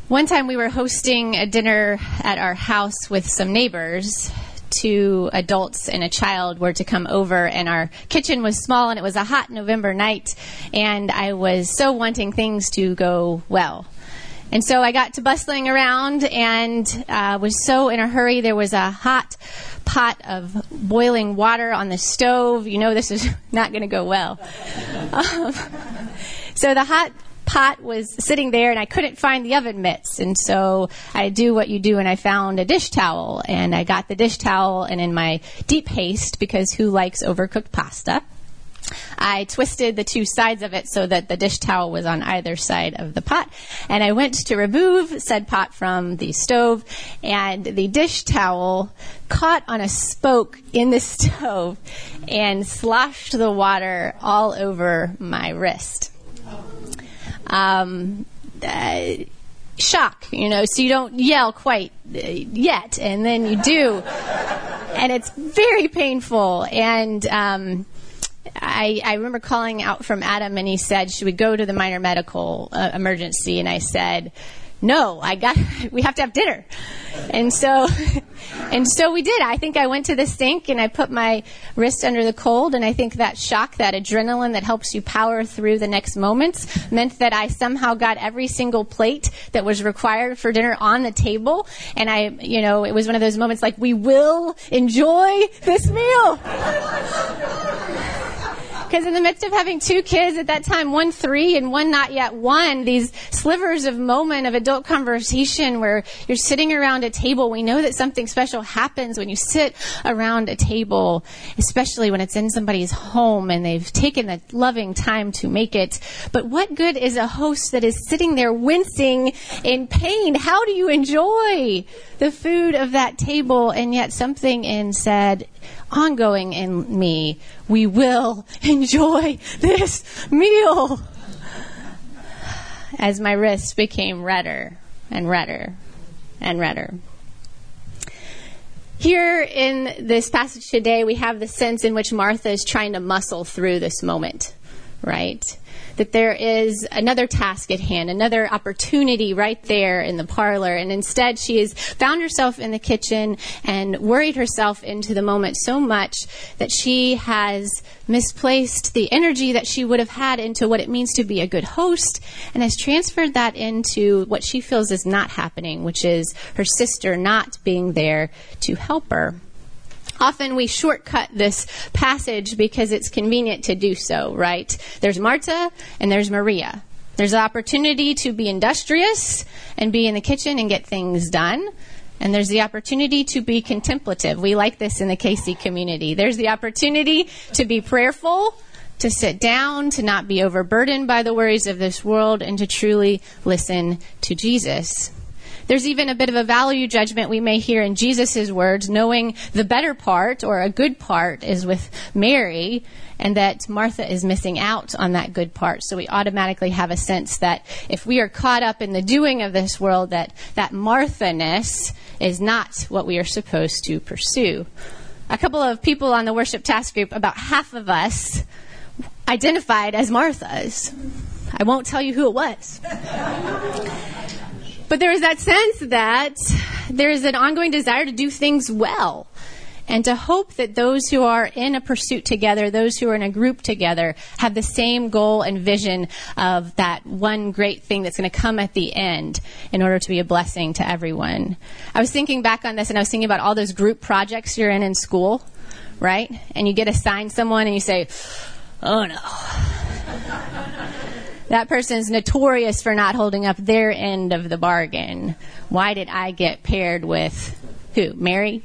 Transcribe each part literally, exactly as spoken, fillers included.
One time we were hosting a dinner at our house with some neighbors. Two adults and a child were to come over, and our kitchen was small, and it was a hot November night, and I was so wanting things to go well. And so I got to bustling around and uh, was so in a hurry. There was a hot pot of boiling water on the stove. You know this is not going to go well. Um, so the hot pot was sitting there, and I couldn't find the oven mitts. And so I do what you do, and I found a dish towel. And I got the dish towel, and in my deep haste, because who likes overcooked pasta, I twisted the two sides of it so that the dish towel was on either side of the pot. And I went to remove said pot from the stove, and the dish towel caught on a spoke in the stove and sloshed the water all over my wrist. Um, uh, shock, you know, so you don't yell quite uh, yet, and then you do, and it's very painful. And um, I, I remember calling out from Adam, and he said, should we go to the minor medical uh, emergency? And I said, no, I got, we have to have dinner. And so, and so we did. I think I went to the sink and I put my wrist under the cold, and I think that shock, that adrenaline that helps you power through the next moments, meant that I somehow got every single plate that was required for dinner on the table. And I, you know, it was one of those moments like, we will enjoy this meal. Because in the midst of having two kids at that time, one three and one not yet one, these slivers of moment of adult conversation where you're sitting around a table, we know that something special happens when you sit around a table, especially when it's in somebody's home and they've taken the loving time to make it. But what good is a host that is sitting there wincing in pain? How do you enjoy the food of that table? And yet something in said, ongoing in me, we will enjoy this meal. As my wrists became redder and redder and redder. Here in this passage today, we have the sense in which Martha is trying to muscle through this moment, right? That there is another task at hand, another opportunity right there in the parlor. And instead, she has found herself in the kitchen and worried herself into the moment so much that she has misplaced the energy that she would have had into what it means to be a good host, and has transferred that into what she feels is not happening, which is her sister not being there to help her. Often we shortcut this passage because it's convenient to do so, right? There's Martha and there's Maria. There's the opportunity to be industrious and be in the kitchen and get things done. And there's the opportunity to be contemplative. We like this in the K C community. There's the opportunity to be prayerful, to sit down, to not be overburdened by the worries of this world, and to truly listen to Jesus. There's even a bit of a value judgment we may hear in Jesus' words, knowing the better part or a good part is with Mary, and that Martha is missing out on that good part. So we automatically have a sense that if we are caught up in the doing of this world, that that Martha-ness is not what we are supposed to pursue. A couple of people on the worship task group, about half of us, identified as Marthas. I won't tell you who it was. But there is that sense that there is an ongoing desire to do things well, and to hope that those who are in a pursuit together, those who are in a group together, have the same goal and vision of that one great thing that's going to come at the end in order to be a blessing to everyone. I was thinking back on this, and I was thinking about all those group projects you're in in school, right? And you get assigned someone and you say, oh no. That person's notorious for not holding up their end of the bargain. Why did I get paired with who? Mary?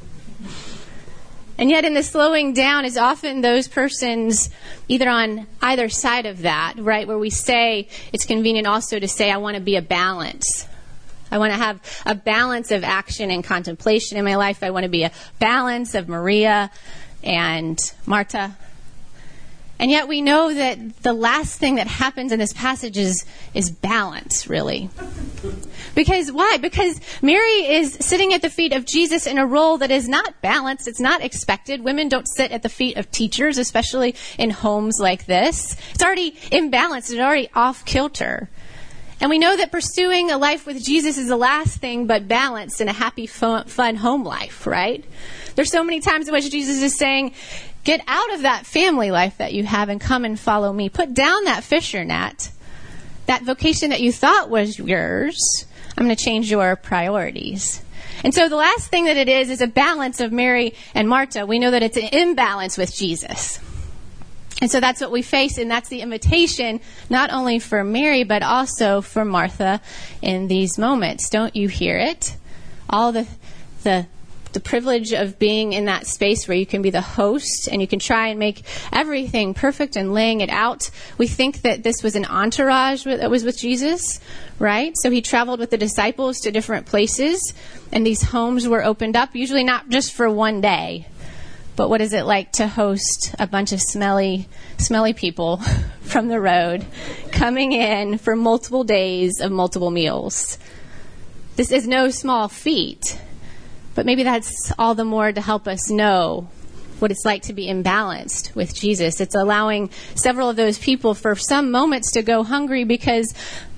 And yet in the slowing down is often those persons either on either side of that, right? Where we say, it's convenient also to say, I want to be a balance. I want to have a balance of action and contemplation in my life. I want to be a balance of Maria and Martha. And yet we know that the last thing that happens in this passage is, is balance, really. Because why? Because Mary is sitting at the feet of Jesus in a role that is not balanced. It's not expected. Women don't sit at the feet of teachers, especially in homes like this. It's already imbalanced. It's already off kilter. And we know that pursuing a life with Jesus is the last thing but balanced and a happy, fun, fun home life, right? There's so many times in which Jesus is saying, get out of that family life that you have and come and follow me. Put down that fisher net, that vocation that you thought was yours. I'm going to change your priorities. And so the last thing that it is is a balance of Mary and Martha. We know that it's an imbalance with Jesus. And so that's what we face, and that's the invitation, not only for Mary, but also for Martha in these moments. Don't you hear it? All the the the privilege of being in that space where you can be the host and you can try and make everything perfect and laying it out. We think that this was an entourage that was with Jesus, right? So he traveled with the disciples to different places, and these homes were opened up, usually not just for one day. But what is it like to host a bunch of smelly, smelly people from the road coming in for multiple days of multiple meals? This is no small feat, but maybe that's all the more to help us know what it's like to be imbalanced with Jesus. It's allowing several of those people for some moments to go hungry because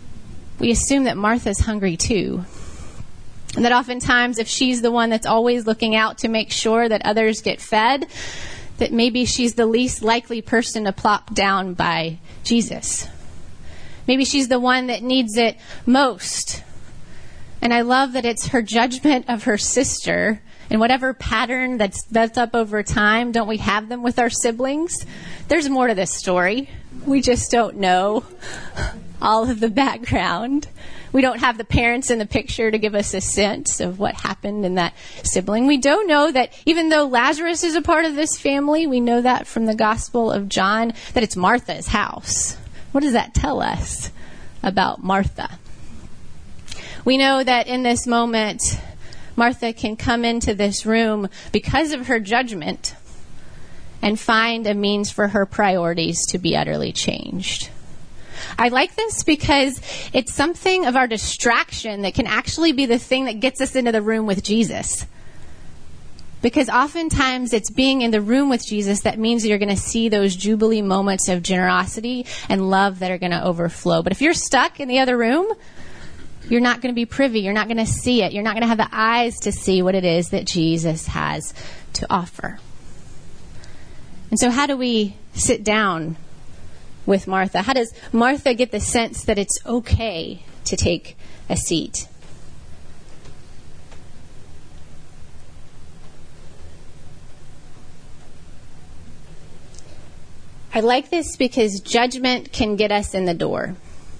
we assume that Martha's hungry too. And that oftentimes if she's the one that's always looking out to make sure that others get fed, that maybe she's the least likely person to plop down by Jesus. Maybe she's the one that needs it most. And I love that it's her judgment of her sister and whatever pattern that's built up over time. Don't we have them with our siblings? There's more to this story. We just don't know all of the background. We don't have the parents in the picture to give us a sense of what happened in that sibling. We don't know that even though Lazarus is a part of this family, we know that from the Gospel of John, that it's Martha's house. What does that tell us about Martha? We know that in this moment, Martha can come into this room because of her judgment and find a means for her priorities to be utterly changed. I like this because it's something of our distraction that can actually be the thing that gets us into the room with Jesus. Because oftentimes it's being in the room with Jesus that means you're going to see those jubilee moments of generosity and love that are going to overflow. But if you're stuck in the other room, you're not going to be privy. You're not going to see it. You're not going to have the eyes to see what it is that Jesus has to offer. And so how do we sit down with Martha? How does Martha get the sense that it's okay to take a seat? I like this because judgment can get us in the door.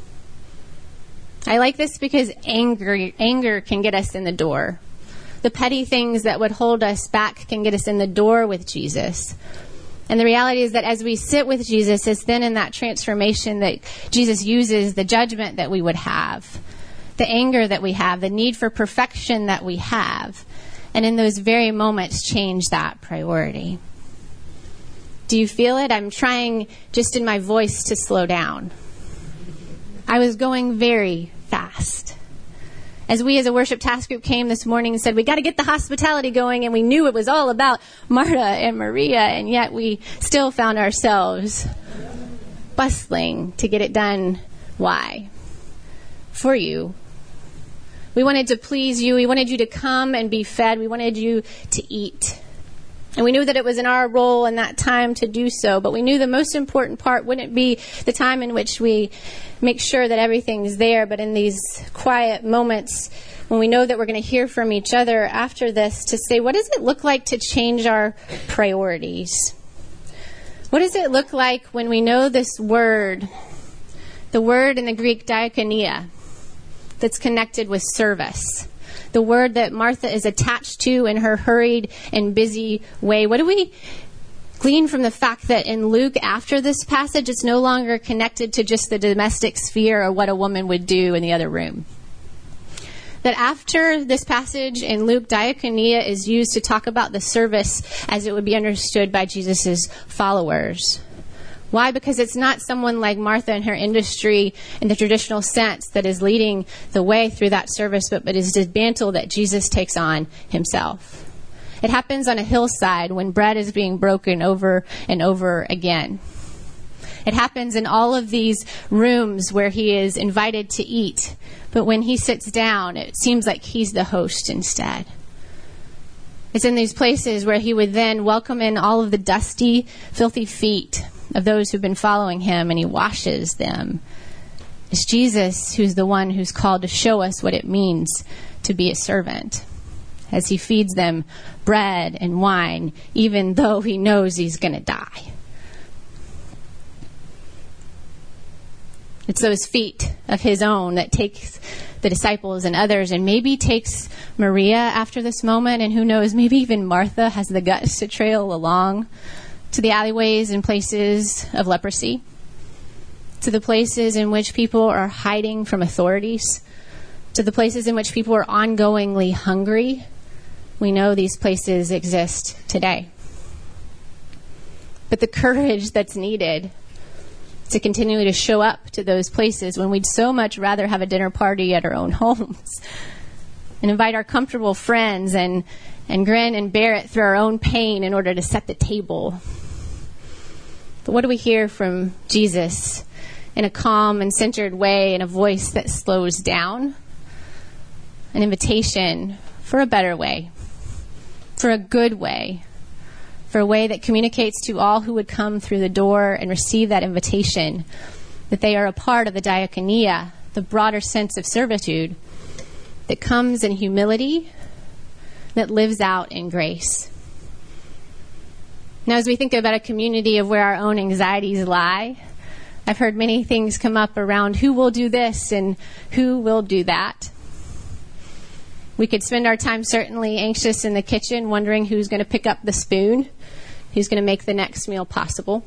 I like this because anger, anger can get us in the door. The petty things that would hold us back can get us in the door with Jesus. And the reality is that as we sit with Jesus, it's then in that transformation that Jesus uses the judgment that we would have, the anger that we have, the need for perfection that we have, and in those very moments change that priority. Do you feel it? I'm trying just in my voice to slow down. I was going very fast. As we as a worship task group came this morning and said, we got to get the hospitality going, and we knew it was all about Marta and Maria, and yet we still found ourselves bustling to get it done. Why? For you. We wanted to please you. We wanted you to come and be fed. We wanted you to eat. And we knew that it was in our role in that time to do so, but we knew the most important part wouldn't be the time in which we make sure that everything's there, but in these quiet moments when we know that we're going to hear from each other after this, to say, what does it look like to change our priorities? What does it look like when we know this word, the word in the Greek diakonia, that's connected with service? The word that Martha is attached to in her hurried and busy way. What do we glean from the fact that in Luke, after this passage, it's no longer connected to just the domestic sphere or what a woman would do in the other room? That after this passage in Luke, diakonia is used to talk about the service as it would be understood by Jesus' followers. Why? Because it's not someone like Martha in her industry in the traditional sense that is leading the way through that service, but it is the mantle that Jesus takes on himself. It happens on a hillside when bread is being broken over and over again. It happens in all of these rooms where he is invited to eat. But when he sits down, it seems like he's the host instead. It's in these places where he would then welcome in all of the dusty, filthy feet of those who've been following him, and he washes them. It's Jesus who's the one who's called to show us what it means to be a servant, as he feeds them bread and wine, even though he knows he's going to die. It's those feet of his own that takes the disciples and others, and maybe takes Maria after this moment, and who knows, maybe even Martha has the guts to trail along to the alleyways and places of leprosy, to the places in which people are hiding from authorities, to the places in which people are ongoingly hungry. We know these places exist today. But the courage that's needed to continue to show up to those places when we'd so much rather have a dinner party at our own homes and invite our comfortable friends and, and grin and bear it through our own pain in order to set the table. But what do we hear from Jesus in a calm and centered way, in a voice that slows down? An invitation for a better way, for a good way, for a way that communicates to all who would come through the door and receive that invitation that they are a part of the diakonia, the broader sense of servitude that comes in humility, that lives out in grace. Now, as we think about a community of where our own anxieties lie, I've heard many things come up around who will do this and who will do that. We could spend our time certainly anxious in the kitchen, wondering who's going to pick up the spoon, who's going to make the next meal possible.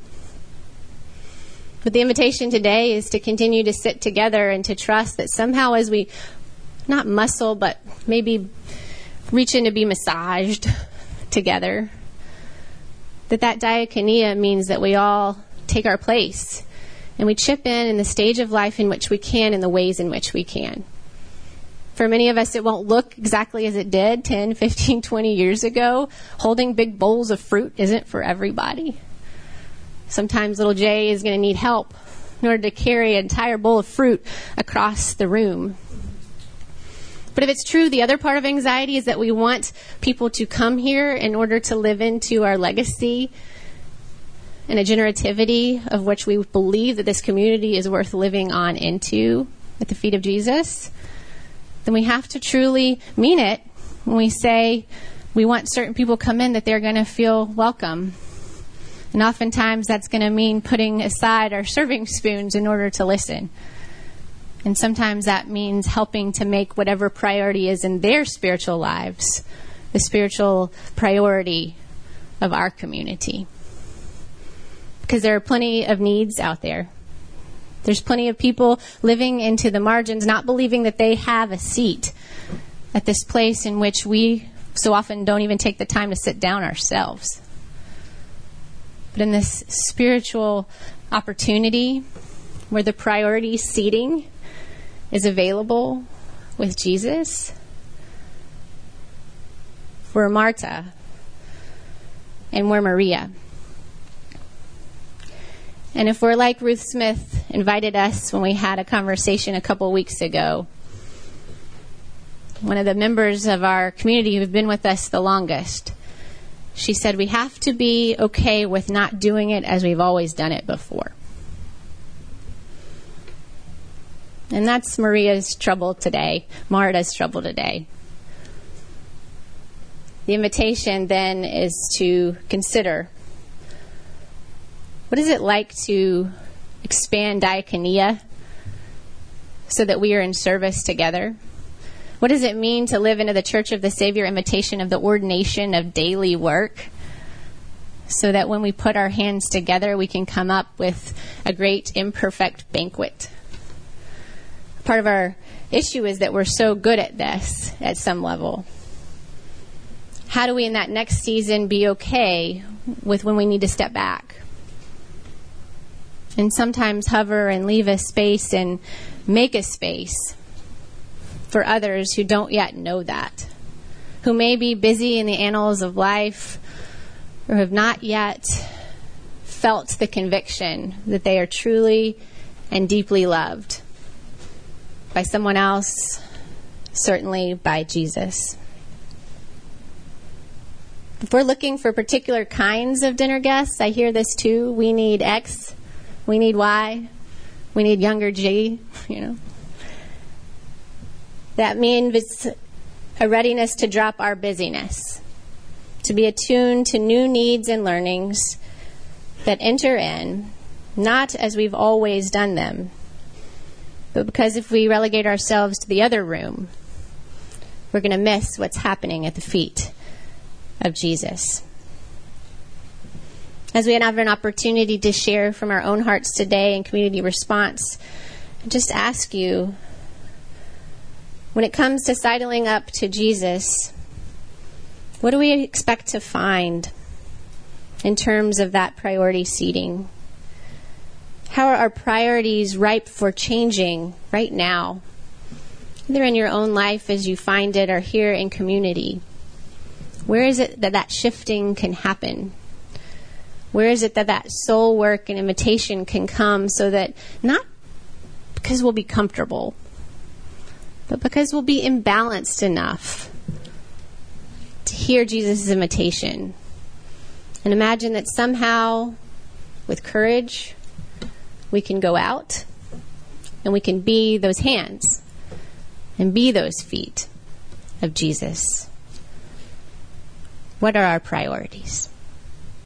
But the invitation today is to continue to sit together and to trust that somehow as we not muscle, but maybe reach in to be massaged together, that that diakonia means that we all take our place and we chip in in the stage of life in which we can, in the ways in which we can. For many of us, it won't look exactly as it did ten, fifteen, twenty years ago. Holding big bowls of fruit isn't for everybody. Sometimes little Jay is going to need help in order to carry an entire bowl of fruit across the room. But if it's true, the other part of anxiety is that we want people to come here in order to live into our legacy and a generativity of which we believe that this community is worth living on into at the feet of Jesus, then we have to truly mean it when we say we want certain people come in, that they're going to feel welcome. And oftentimes that's going to mean putting aside our serving spoons in order to listen. And sometimes that means helping to make whatever priority is in their spiritual lives the spiritual priority of our community. Because there are plenty of needs out there. There's plenty of people living into the margins, not believing that they have a seat at this place in which we so often don't even take the time to sit down ourselves. But in this spiritual opportunity where the priority seating is available with Jesus, we're Marta and we're Maria. And if we're like Ruth Smith invited us when we had a conversation a couple weeks ago, one of the members of our community who've been with us the longest, she said we have to be okay with not doing it as we've always done it before. And that's Maria's trouble today, Marta's trouble today. The invitation then is to consider, what is it like to expand diakonia so that we are in service together? What does it mean to live into the Church of the Savior invitation of the ordination of daily work so that when we put our hands together, we can come up with a great imperfect banquet? Part of our issue is that we're so good at this at some level. How do we in that next season be okay with when we need to step back? And sometimes hover and leave a space and make a space for others who don't yet know that, who may be busy in the annals of life or have not yet felt the conviction that they are truly and deeply loved by someone else, certainly by Jesus. If we're looking for particular kinds of dinner guests, I hear this too. We need X, we need Y, we need younger G, you know. That means it's a readiness to drop our busyness, to be attuned to new needs and learnings that enter in, not as we've always done them, but because if we relegate ourselves to the other room, we're going to miss what's happening at the feet of Jesus. As we have an opportunity to share from our own hearts today in community response, I just ask you, when it comes to sidling up to Jesus, what do we expect to find in terms of that priority seating? How are our priorities ripe for changing right now, either in your own life as you find it or here in community? Where is it that that shifting can happen? Where is it that that soul work and invitation can come so that not because we'll be comfortable, but because we'll be imbalanced enough to hear Jesus' invitation and imagine that somehow, with courage, we can go out and we can be those hands and be those feet of Jesus. What are our priorities?